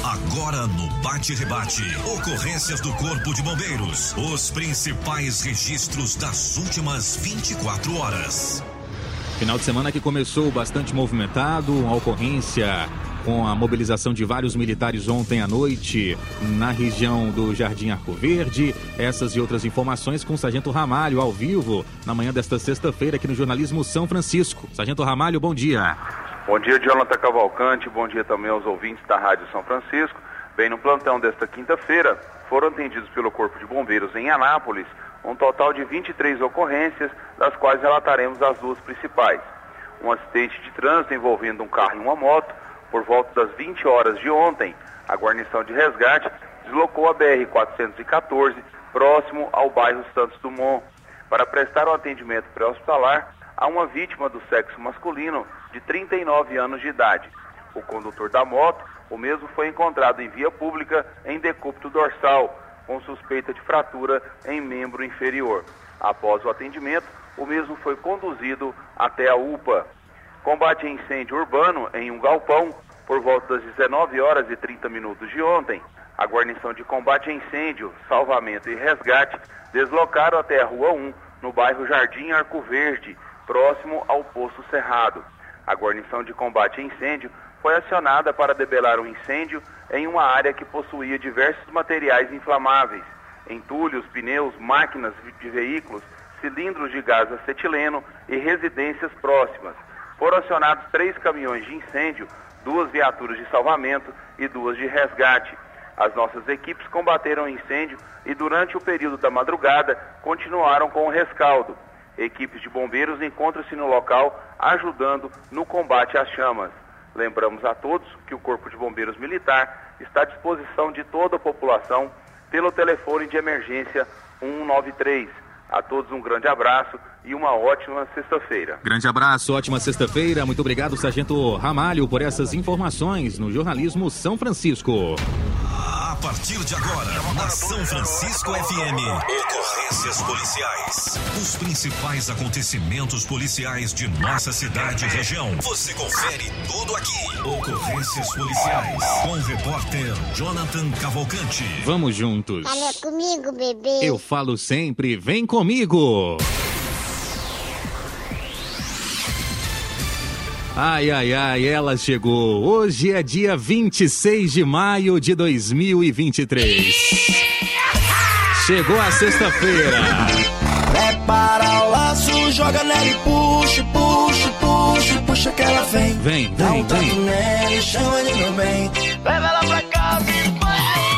Agora no Bate-Rebate, ocorrências do Corpo de Bombeiros. Os principais registros das últimas 24 horas. Final de semana que começou bastante movimentado, uma ocorrência com a mobilização de vários militares ontem à noite na região do Jardim Arco Verde. Essas e outras informações com o Sargento Ramalho ao vivo na manhã desta sexta-feira aqui no Jornalismo São Francisco. Sargento Ramalho, bom dia. Bom dia, Jonathan Cavalcante, bom dia também aos ouvintes da Rádio São Francisco. Bem, no plantão desta quinta-feira, foram atendidos pelo Corpo de Bombeiros em Anápolis um total de 23 ocorrências, das quais relataremos as duas principais. Um acidente de trânsito envolvendo um carro e uma moto. Por volta das 20 horas de ontem, a guarnição de resgate deslocou a BR-414 próximo ao bairro Santos Dumont para prestar um atendimento pré-hospitalar a uma vítima do sexo masculino de 39 anos de idade. O condutor da moto, o mesmo foi encontrado em via pública em decúbito dorsal, com suspeita de fratura em membro inferior. Após o atendimento, o mesmo foi conduzido até a UPA. Combate a incêndio urbano em um galpão. Por volta das 19 horas e 30 minutos de ontem, a guarnição de combate a incêndio, salvamento e resgate deslocaram até a Rua 1, no bairro Jardim Arco Verde, próximo ao Poço Cerrado. A guarnição de combate a incêndio foi acionada para debelar um incêndio em uma área que possuía diversos materiais inflamáveis, entulhos, pneus, máquinas de veículos, cilindros de gás acetileno e residências próximas. Foram acionados 3 caminhões de incêndio, 2 viaturas de salvamento e 2 de resgate. As nossas equipes combateram o incêndio e durante o período da madrugada continuaram com o rescaldo. Equipes de bombeiros encontram-se no local ajudando no combate às chamas. Lembramos a todos que o Corpo de Bombeiros Militar está à disposição de toda a população pelo telefone de emergência 193. A todos um grande abraço e uma ótima sexta-feira. Grande abraço, ótima sexta-feira. Muito obrigado, Sargento Ramalho, por essas informações no Jornalismo São Francisco. A partir de agora, na São Francisco FM, ocorrências policiais. Os principais acontecimentos policiais de nossa cidade e região. Você confere tudo aqui. Ocorrências policiais, com o repórter Jonathan Cavalcante. Vamos juntos. Fala comigo, bebê. Eu falo sempre, vem comigo. Ai, ai, ai, ela chegou. Hoje é dia 26 de maio de 2023. Chegou a sexta-feira. Prepara o laço, joga nela e puxa, puxa, puxa, puxa que ela vem. Vem, Dá vem, um tanto vem. nele, chama de meu bem. Leva ela pra casa e vai.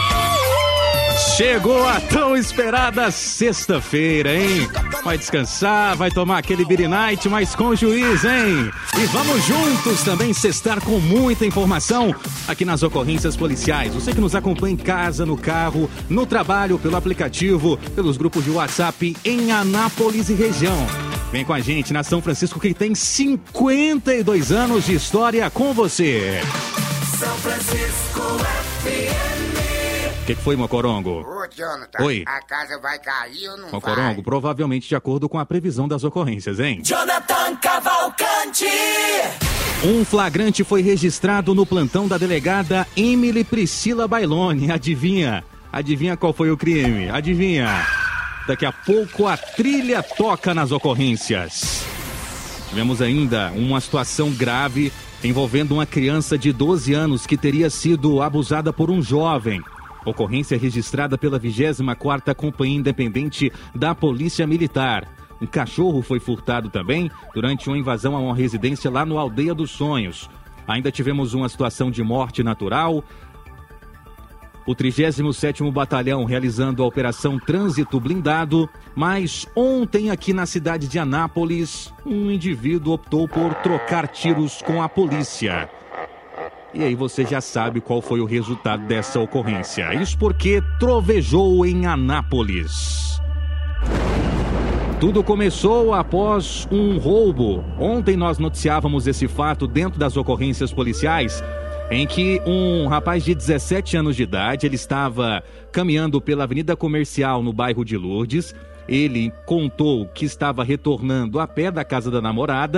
Chegou a tão esperada sexta-feira, hein? Vai descansar, vai tomar aquele beer night, mas com juiz, hein? E vamos juntos também sextar com muita informação aqui nas ocorrências policiais. Você que nos acompanha em casa, no carro, no trabalho, pelo aplicativo, pelos grupos de WhatsApp em Anápolis e região. Vem com a gente na São Francisco, que tem 52 anos de história com você. São Francisco FM. O que foi, Mocorongo? Ô, Jonathan, Oi. a casa vai cair ou não Mocorongo, vai? provavelmente de acordo com a previsão das ocorrências, hein? Jonathan Cavalcante. Um flagrante foi registrado no plantão da delegada Emily Priscila Bailone. Adivinha? Adivinha qual foi o crime? Adivinha? Daqui a pouco a trilha toca nas ocorrências. Tivemos ainda uma situação grave envolvendo uma criança de 12 anos que teria sido abusada por um jovem. Ocorrência registrada pela 24ª Companhia Independente da Polícia Militar. Um cachorro foi furtado também durante uma invasão a uma residência lá no Aldeia dos Sonhos. Ainda tivemos uma situação de morte natural. O 37º Batalhão realizando a Operação Trânsito Blindado. Mas ontem aqui na cidade de Anápolis, um indivíduo optou por trocar tiros com a polícia. E aí você já sabe qual foi o resultado dessa ocorrência. Isso porque trovejou em Anápolis. Tudo começou após um roubo. Ontem nós noticiávamos esse fato dentro das ocorrências policiais, em que um rapaz de 17 anos de idade, ele estava caminhando pela Avenida Comercial no bairro de Lourdes. Ele contou que estava retornando a pé da casa da namorada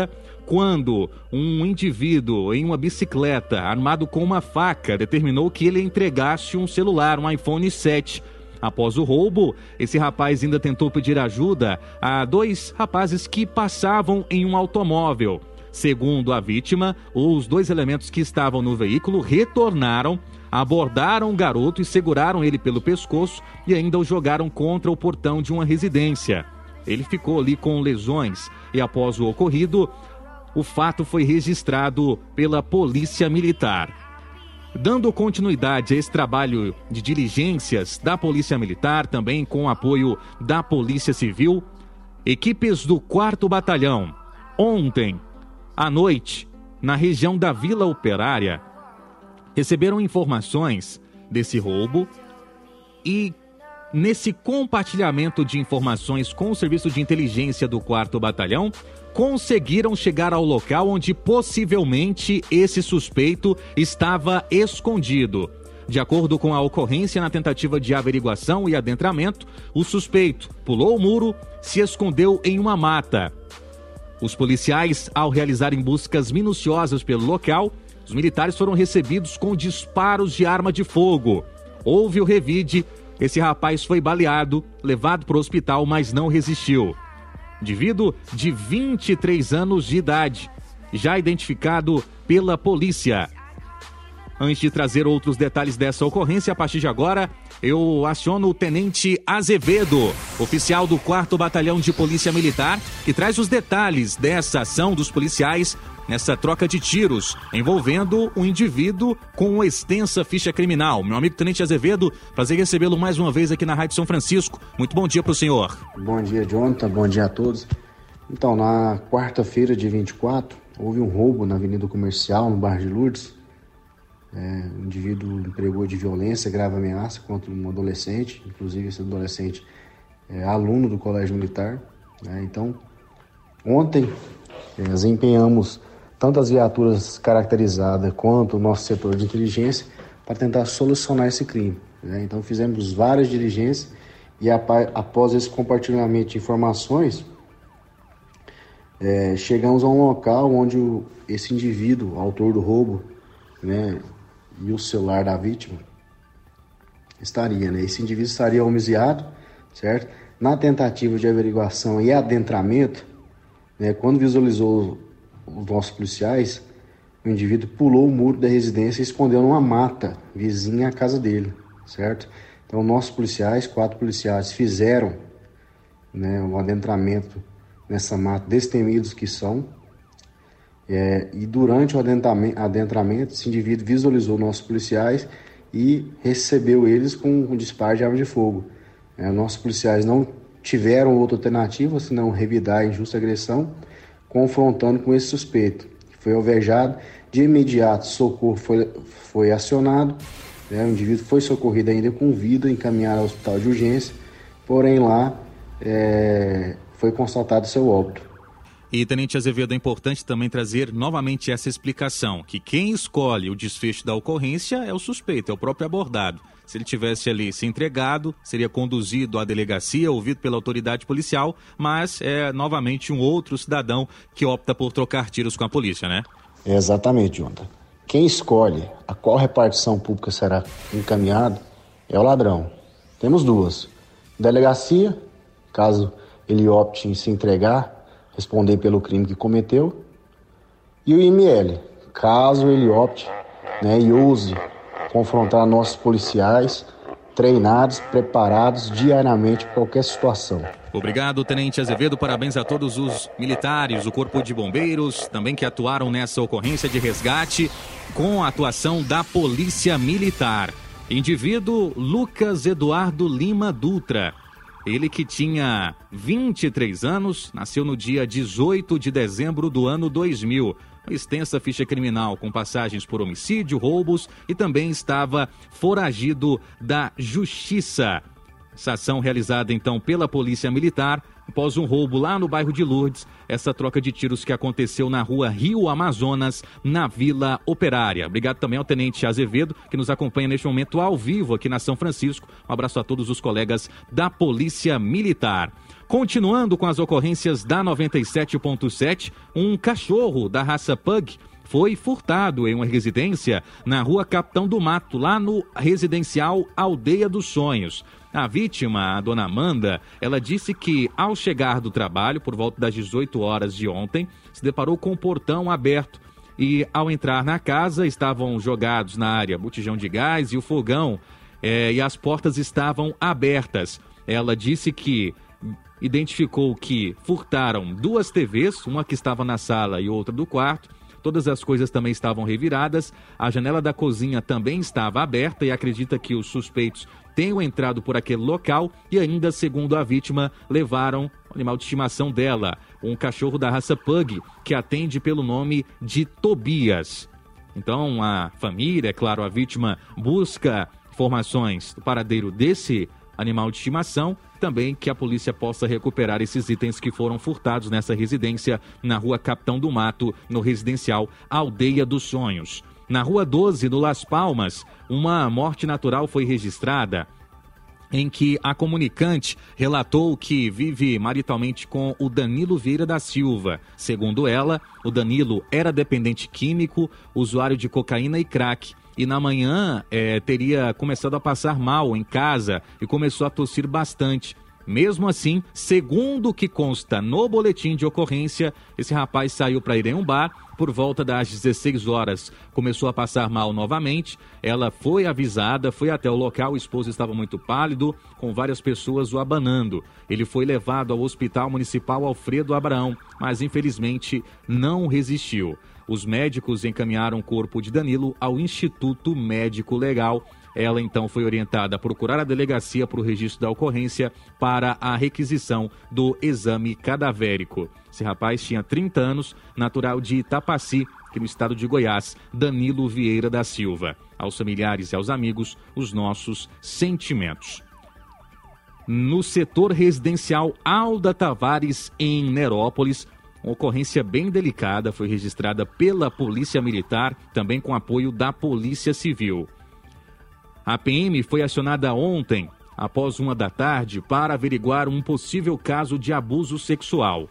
quando um indivíduo em uma bicicleta, armado com uma faca, determinou que ele entregasse um celular, um iPhone 7. Após o roubo, esse rapaz ainda tentou pedir ajuda a 2 rapazes que passavam em um automóvel. Segundo a vítima, os 2 elementos que estavam no veículo retornaram, abordaram o garoto e seguraram ele pelo pescoço e ainda o jogaram contra o portão de uma residência. Ele ficou ali com lesões e após o ocorrido, o fato foi registrado pela Polícia Militar. Dando continuidade a esse trabalho de diligências da Polícia Militar, também com o apoio da Polícia Civil, equipes do 4º Batalhão, ontem à noite, na região da Vila Operária, receberam informações desse roubo e, nesse compartilhamento de informações com o Serviço de Inteligência do 4º Batalhão, conseguiram chegar ao local onde possivelmente esse suspeito estava escondido. De acordo com a ocorrência, na tentativa de averiguação e adentramento, o suspeito pulou o muro, se escondeu em uma mata. Os policiais, ao realizarem buscas minuciosas pelo local, os militares foram recebidos com disparos de arma de fogo. Houve o revide, esse rapaz foi baleado, levado para o hospital, mas não resistiu. Indivíduo de 23 anos de idade, já identificado pela polícia. Antes de trazer outros detalhes dessa ocorrência, a partir de agora, eu aciono o Tenente Azevedo, oficial do 4º Batalhão de Polícia Militar, que traz os detalhes dessa ação dos policiais nessa troca de tiros, envolvendo um indivíduo com uma extensa ficha criminal. Meu amigo Tenente Azevedo, prazer em recebê-lo mais uma vez aqui na Rádio São Francisco. Muito bom dia para o senhor. Bom dia, Jonathan. Bom dia a todos. Então, na quarta-feira, dia 24, houve um roubo na Avenida Comercial, no bairro de Lourdes. Um indivíduo empregou de violência, grave ameaça contra um adolescente, inclusive esse adolescente é aluno do Colégio Militar. Então, ontem, desempenhamos tanto as viaturas caracterizadas quanto o nosso setor de inteligência para tentar solucionar esse crime. Então fizemos várias diligências e após esse compartilhamento de informações, chegamos a um local onde esse indivíduo, autor do roubo, e o celular da vítima, estaria. Esse indivíduo estaria homiziado, certo? Na tentativa de averiguação e adentramento, quando visualizou os nossos policiais, o indivíduo pulou o muro da residência e escondeu numa mata vizinha à casa dele, certo? Então, nossos policiais, 4 policiais, fizeram um adentramento nessa mata, destemidos que são, e durante o adentramento, esse indivíduo visualizou nossos policiais e recebeu eles com um disparo de arma de fogo. Nossos policiais não tiveram outra alternativa senão revidar a injusta agressão, confrontando com esse suspeito. Foi alvejado, de imediato socorro foi acionado, o indivíduo foi socorrido ainda com vida, encaminhado ao hospital de urgência, porém lá foi constatado seu óbito. E, Tenente Azevedo, é importante também trazer novamente essa explicação, que quem escolhe o desfecho da ocorrência é o suspeito, é o próprio abordado. Se ele tivesse ali se entregado, seria conduzido à delegacia, ouvido pela autoridade policial, mas é novamente um outro cidadão que opta por trocar tiros com a polícia, né? Exatamente, Jonathan. Quem escolhe a qual repartição pública será encaminhado é o ladrão. Temos 2. Delegacia, caso ele opte em se entregar, responder pelo crime que cometeu, e o IML, caso ele opte e ouse confrontar nossos policiais treinados, preparados diariamente para qualquer situação. Obrigado, Tenente Azevedo. Parabéns a todos os militares, o Corpo de Bombeiros, também que atuaram nessa ocorrência de resgate com a atuação da Polícia Militar. Indivíduo Lucas Eduardo Lima Dutra. Ele que tinha 23 anos, nasceu no dia 18 de dezembro do ano 2000. Uma extensa ficha criminal com passagens por homicídio, roubos e também estava foragido da Justiça. Essa ação realizada então pela Polícia Militar após um roubo lá no bairro de Lourdes, essa troca de tiros que aconteceu na rua Rio Amazonas, na Vila Operária. Obrigado também ao Tenente Azevedo, que nos acompanha neste momento ao vivo aqui na São Francisco. Um abraço a todos os colegas da Polícia Militar. Continuando com as ocorrências da 97.7, um cachorro da raça Pug foi furtado em uma residência na rua Capitão do Mato, lá no residencial Aldeia dos Sonhos. A vítima, a dona Amanda, ela disse que ao chegar do trabalho, por volta das 18 horas de ontem, se deparou com o portão aberto e ao entrar na casa estavam jogados na área botijão de gás e o fogão e as portas estavam abertas. Ela disse que identificou que furtaram 2 TVs, uma que estava na sala e outra do quarto. Todas as coisas também estavam reviradas, a janela da cozinha também estava aberta e acredita que os suspeitos tenham entrado por aquele local e ainda, segundo a vítima, levaram o animal de estimação dela, um cachorro da raça Pug, que atende pelo nome de Tobias. Então, a família, é claro, a vítima busca informações do paradeiro desse animal de estimação, também que a polícia possa recuperar esses itens que foram furtados nessa residência na rua Capitão do Mato, no residencial Aldeia dos Sonhos. Na rua 12, no Las Palmas, uma morte natural foi registrada em que a comunicante relatou que vive maritalmente com o Danilo Vieira da Silva. Segundo ela, o Danilo era dependente químico, usuário de cocaína e crack. E na manhã teria começado a passar mal em casa e começou a tossir bastante. Mesmo assim, segundo o que consta no boletim de ocorrência, esse rapaz saiu para ir em um bar por volta das 16 horas. Começou a passar mal novamente, ela foi avisada, foi até o local, o esposo estava muito pálido, com várias pessoas o abanando. Ele foi levado ao Hospital Municipal Alfredo Abraão, mas infelizmente não resistiu. Os médicos encaminharam o corpo de Danilo ao Instituto Médico Legal. Ela então foi orientada a procurar a delegacia para o registro da ocorrência para a requisição do exame cadavérico. Esse rapaz tinha 30 anos, natural de Itapaci, aqui no estado de Goiás, Danilo Vieira da Silva. Aos familiares e aos amigos, os nossos sentimentos. No setor residencial Alda Tavares, em Nerópolis, uma ocorrência bem delicada foi registrada pela Polícia Militar, também com apoio da Polícia Civil. A PM foi acionada ontem, após 13h, para averiguar um possível caso de abuso sexual.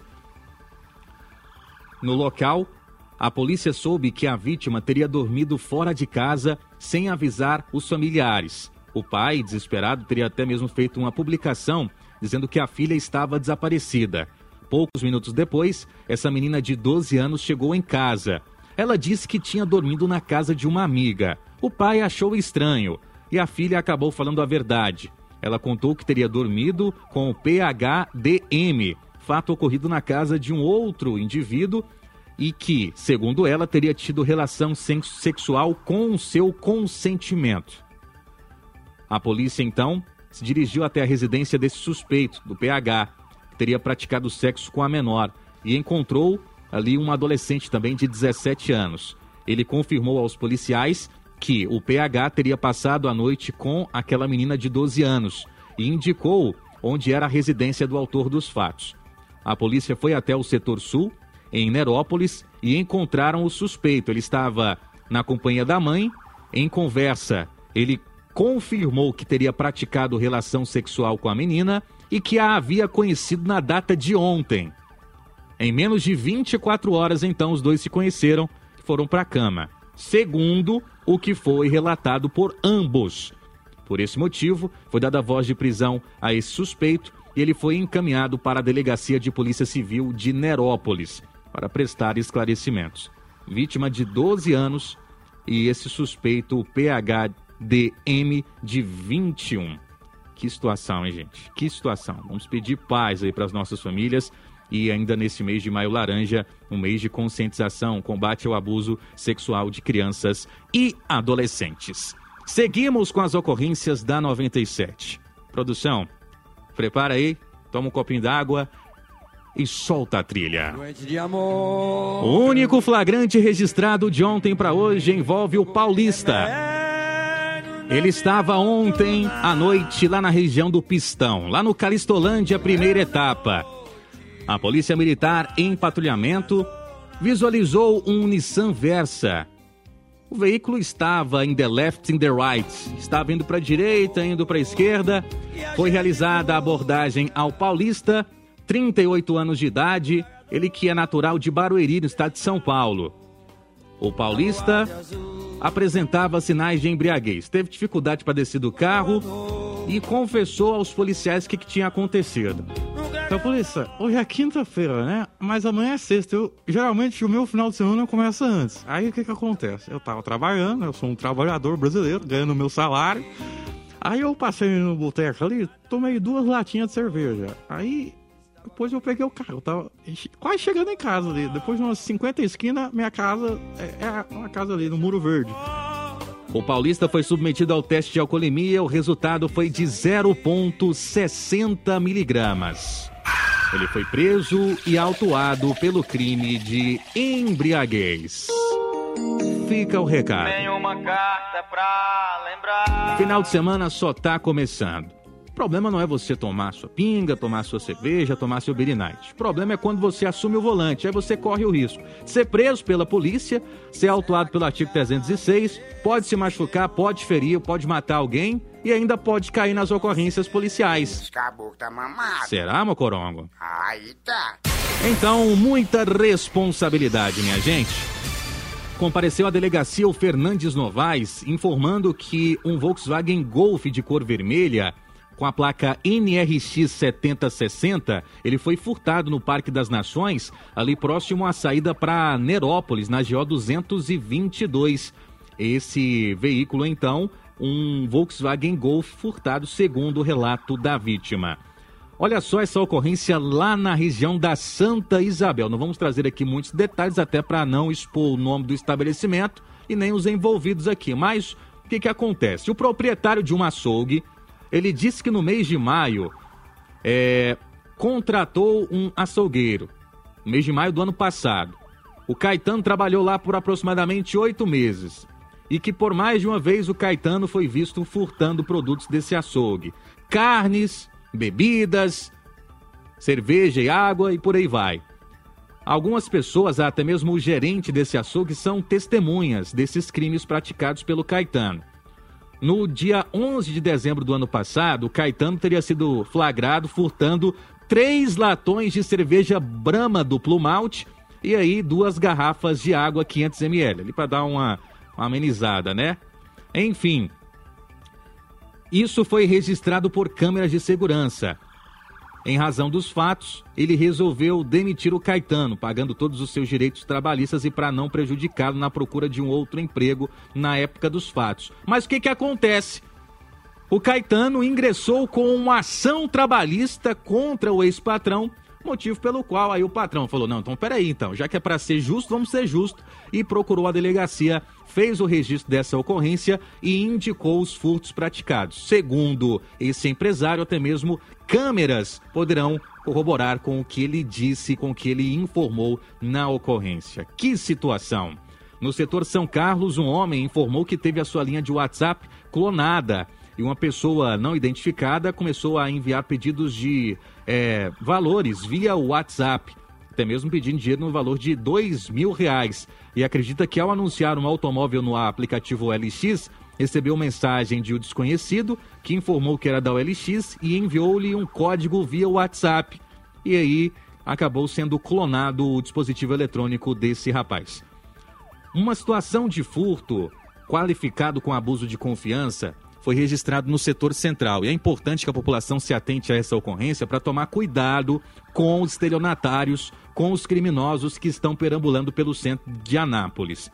No local, a polícia soube que a vítima teria dormido fora de casa sem avisar os familiares. O pai, desesperado, teria até mesmo feito uma publicação dizendo que a filha estava desaparecida. Poucos minutos depois, essa menina de 12 anos chegou em casa. Ela disse que tinha dormido na casa de uma amiga. O pai achou estranho e a filha acabou falando a verdade. Ela contou que teria dormido com o PHDM, fato ocorrido na casa de um outro indivíduo e que, segundo ela, teria tido relação sexual com o seu consentimento. A polícia, então, se dirigiu até a residência desse suspeito, do PH, que teria praticado sexo com a menor, e encontrou ali um adolescente também de 17 anos. Ele confirmou aos policiais que o PH teria passado a noite com aquela menina de 12 anos e indicou onde era a residência do autor dos fatos. A polícia foi até o setor sul, em Nerópolis, e encontraram o suspeito. Ele estava na companhia da mãe. Em conversa, ele confirmou que teria praticado relação sexual com a menina e que a havia conhecido na data de ontem. Em menos de 24 horas, então, os dois se conheceram e foram para a cama, segundo o que foi relatado por ambos. Por esse motivo, foi dada voz de prisão a esse suspeito e ele foi encaminhado para a Delegacia de Polícia Civil de Nerópolis para prestar esclarecimentos. Vítima de 12 anos e esse suspeito, o PHDM, de 21. Que situação, hein, gente? Que situação. Vamos pedir paz aí para as nossas famílias e ainda nesse mês de Maio Laranja, um mês de conscientização, combate ao abuso sexual de crianças e adolescentes. Seguimos com as ocorrências da 97. Produção, prepara aí, toma um copinho d'água e solta a trilha. Noite de amor. O único flagrante registrado de ontem para hoje envolve o paulista. Ele estava ontem à noite lá na região do Pistão, lá no Calistolândia, primeira etapa. A Polícia Militar, em patrulhamento, visualizou um Nissan Versa. O veículo estava in the left, in the right. Estava indo para a direita, indo para a esquerda. Foi realizada a abordagem ao paulista, 38 anos de idade, ele que é natural de Barueri, no estado de São Paulo. O paulista apresentava sinais de embriaguez, teve dificuldade para descer do carro e confessou aos policiais o que tinha acontecido. Então, polícia, hoje é quinta-feira, né? Mas amanhã é sexta. Geralmente o meu final de semana começa antes. Aí o que acontece? Eu tava trabalhando, eu sou um trabalhador brasileiro, ganhando meu salário. Aí eu passei no boteco ali, tomei 2 latinhas de cerveja. Aí depois eu peguei o carro, eu tava quase chegando em casa ali. Depois de umas 50 esquinas, minha casa é uma casa ali no Muro Verde. O paulista foi submetido ao teste de alcoolemia, o resultado foi de 0,60 miligramas. Ele foi preso e autuado pelo crime de embriaguez. Fica o recado. Uma carta pra lembrar. Final de semana só tá começando. O problema não é você tomar sua pinga, tomar sua cerveja, tomar seu Beer Night. O problema é quando você assume o volante. Aí você corre o risco de ser preso pela polícia, ser autuado pelo artigo 306, pode se machucar, pode ferir, pode matar alguém e ainda pode cair nas ocorrências policiais. Esse caboclo tá mamado. Será, Mocorongo? Aí tá. Então, muita responsabilidade, minha gente. Compareceu à delegacia o Fernandes Novaes, informando que um Volkswagen Golf de cor vermelha, com a placa NRX 7060, ele foi furtado no Parque das Nações, ali próximo à saída para Nerópolis, na GO 222. Esse veículo, então, um Volkswagen Golf furtado, segundo o relato da vítima. Olha só essa ocorrência lá na região da Santa Isabel. Não vamos trazer aqui muitos detalhes, até para não expor o nome do estabelecimento e nem os envolvidos aqui. Mas o que acontece? O proprietário de um açougue, ele disse que no mês de maio contratou um açougueiro. No mês de maio do ano passado. O Caetano trabalhou lá por aproximadamente 8 meses. E que por mais de uma vez o Caetano foi visto furtando produtos desse açougue. Carnes, bebidas, cerveja e água e por aí vai. Algumas pessoas, até mesmo o gerente desse açougue, são testemunhas desses crimes praticados pelo Caetano. No dia 11 de dezembro do ano passado, o Caetano teria sido flagrado furtando 3 latões de cerveja Brahma duplo malte e aí 2 garrafas de água 500 ml, ali para dar uma amenizada, né? Enfim, isso foi registrado por câmeras de segurança. Em razão dos fatos, ele resolveu demitir o Caetano, pagando todos os seus direitos trabalhistas e para não prejudicá-lo na procura de um outro emprego na época dos fatos. Mas o que acontece? O Caetano ingressou com uma ação trabalhista contra o ex-patrão, motivo pelo qual aí o patrão falou, não, então peraí então, já que é para ser justo, vamos ser justo, e procurou a delegacia, fez o registro dessa ocorrência e indicou os furtos praticados. Segundo esse empresário, até mesmo câmeras poderão corroborar com o que ele disse, com o que ele informou na ocorrência. Que situação! No setor São Carlos, um homem informou que teve a sua linha de WhatsApp clonada e uma pessoa não identificada começou a enviar pedidos de valores via WhatsApp, até mesmo pedindo dinheiro no valor de R$2.000. E acredita que ao anunciar um automóvel no aplicativo OLX, recebeu mensagem de um desconhecido que informou que era da OLX e enviou-lhe um código via WhatsApp. E aí acabou sendo clonado o dispositivo eletrônico desse rapaz. Uma situação de furto qualificado com abuso de confiança foi registrado no setor central. E é importante que a população se atente a essa ocorrência para tomar cuidado com os estelionatários, com os criminosos que estão perambulando pelo centro de Anápolis.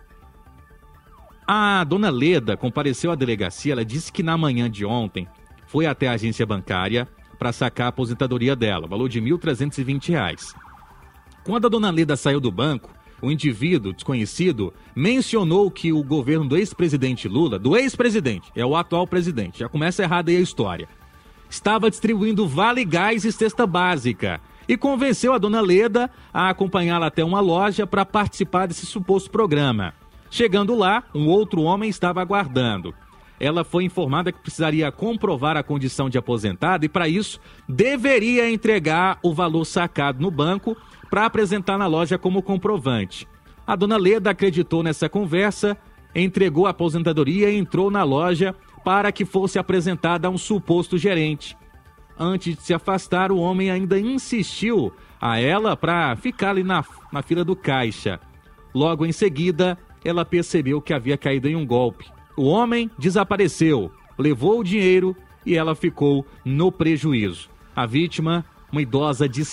A dona Leda compareceu à delegacia, ela disse que na manhã de ontem foi até a agência bancária para sacar a aposentadoria dela, valor de R$ 1.320. Quando a dona Leda saiu do banco, o indivíduo desconhecido mencionou que o governo do ex-presidente Lula, do ex-presidente, é o atual presidente, já começa errada aí a história, estava distribuindo vale gás e cesta básica e convenceu a dona Leda a acompanhá-la até uma loja para participar desse suposto programa. Chegando lá, um outro homem estava aguardando. Ela foi informada que precisaria comprovar a condição de aposentada e, para isso, deveria entregar o valor sacado no banco para apresentar na loja como comprovante. A dona Leda acreditou nessa conversa, entregou a aposentadoria e entrou na loja para que fosse apresentada a um suposto gerente. antes de se afastar, o homem ainda insistiu a ela para ficar ali na fila do caixa. Logo em seguida, ela percebeu que havia caído em um golpe. O homem desapareceu, levou o dinheiro e ela ficou no prejuízo. A vítima, uma idosa de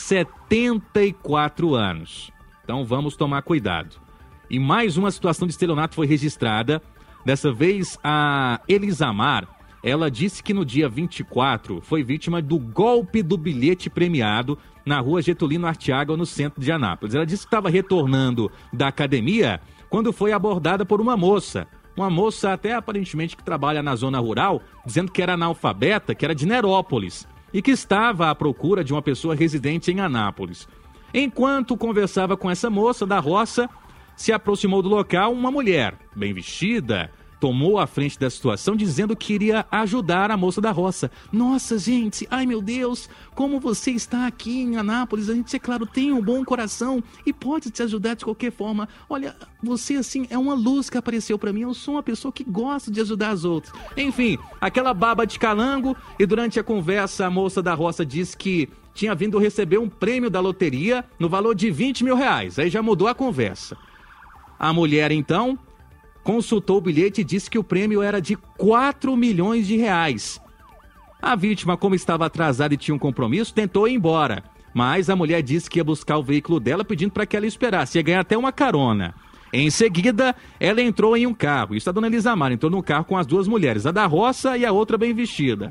74 anos. Então vamos tomar cuidado. E mais uma situação de estelionato foi registrada. Dessa vez, a Elisamar, ela disse que no dia 24 foi vítima do golpe do bilhete premiado na rua Getulino Arteaga, no centro de Anápolis. Ela disse que estava retornando da academia quando foi abordada por uma moça. Uma moça até aparentemente que trabalha na zona rural, dizendo que era analfabeta, que era de Nerópolis e que estava à procura de uma pessoa residente em Anápolis. Enquanto conversava com essa moça da roça, se aproximou do local uma mulher, bem vestida, tomou a frente da situação dizendo que iria ajudar a moça da roça. Nossa, gente, ai meu Deus, como você está aqui em Anápolis, a gente, é claro, tem um bom coração e pode te ajudar de qualquer forma. Olha, você, assim, é uma luz que apareceu para mim, eu sou uma pessoa que gosta de ajudar os outros. Enfim, aquela baba de calango, e durante a conversa a moça da roça disse que tinha vindo receber um prêmio da loteria no valor de 20 mil reais. Aí já mudou a conversa. A mulher, então, consultou o bilhete e disse que o prêmio era de 4 milhões de reais. A vítima, como estava atrasada e tinha um compromisso, tentou ir embora. Mas a mulher disse que ia buscar o veículo dela, pedindo para que ela esperasse. Ia ganhar até uma carona. Em seguida, ela entrou em um carro. Isso a dona Elisamar entrou num carro com as duas mulheres, a da roça e a outra bem vestida.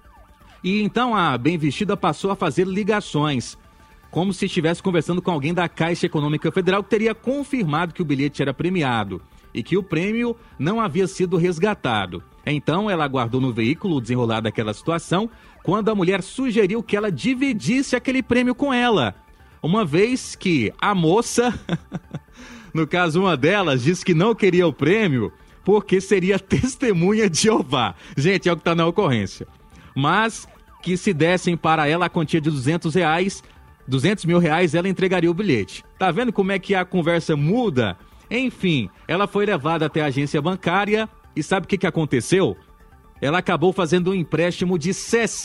E então a bem vestida passou a fazer ligações, como se estivesse conversando com alguém da Caixa Econômica Federal que teria confirmado que o bilhete era premiado e que o prêmio não havia sido resgatado. Então ela aguardou no veículo o desenrolar daquela situação, quando a mulher sugeriu que ela dividisse aquele prêmio com ela, uma vez que a moça, no caso uma delas, disse que não queria o prêmio porque seria testemunha de Jeová. Gente, é o que está na ocorrência. Mas que se dessem para ela a quantia de 200 mil reais, ela entregaria o bilhete. Tá vendo como é que a conversa muda? Enfim, ela foi levada até a agência bancária e sabe o que aconteceu? Ela acabou fazendo um empréstimo de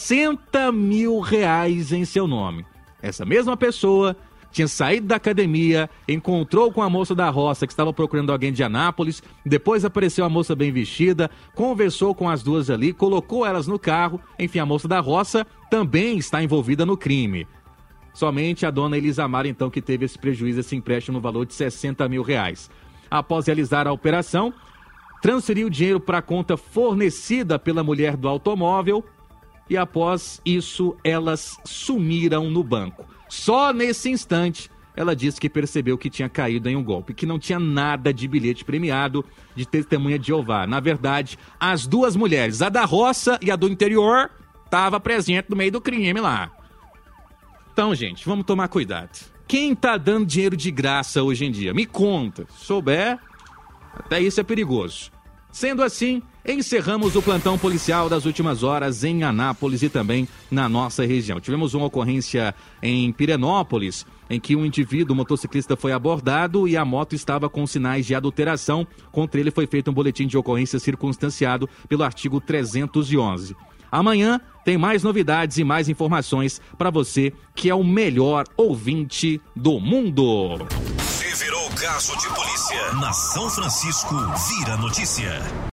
60 mil reais em seu nome. Essa mesma pessoa tinha saído da academia, encontrou com a moça da roça que estava procurando alguém de Anápolis, depois apareceu a moça bem vestida, conversou com as duas ali, colocou elas no carro. Enfim, a moça da roça também está envolvida no crime. Somente a dona Elisamar, então, que teve esse prejuízo, esse empréstimo no valor de 60 mil reais. Após realizar a operação, transferiu o dinheiro para a conta fornecida pela mulher do automóvel e após isso elas sumiram no banco. Só nesse instante ela disse que percebeu que tinha caído em um golpe, que não tinha nada de bilhete premiado de testemunha de Jeová. Na verdade, as duas mulheres, a da roça e a do interior, estavam presentes no meio do crime lá. Então, gente, vamos tomar cuidado. Quem tá dando dinheiro de graça hoje em dia? Me conta. Se souber, até isso é perigoso. Sendo assim, encerramos o plantão policial das últimas horas em Anápolis e também na nossa região. Tivemos uma ocorrência em Pirenópolis, em que um indivíduo, motociclista, foi abordado e a moto estava com sinais de adulteração. Contra ele foi feito um boletim de ocorrência circunstanciado pelo artigo 311. Amanhã tem mais novidades e mais informações para você que é o melhor ouvinte do mundo. Se virou caso de polícia, na São Francisco vira notícia.